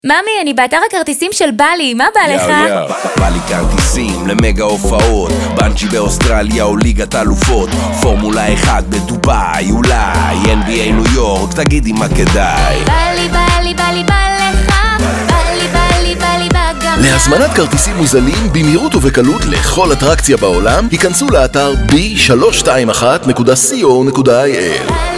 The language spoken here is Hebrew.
ממי, אני באתר הכרטיסים של בלי, מה בא לך? בא לי כרטיסים למגה הופעות, בנג'י באוסטרליה או ליגת אלופות, פורמולה 1 בדובאי, אולי NBA ניו יורק, תגידי מה כדאי. בא לי גם. להזמנת כרטיסים מוזלים במהירות ובקלות לכל אטרקציה בעולם, היכנסו לאתר b321.co.il.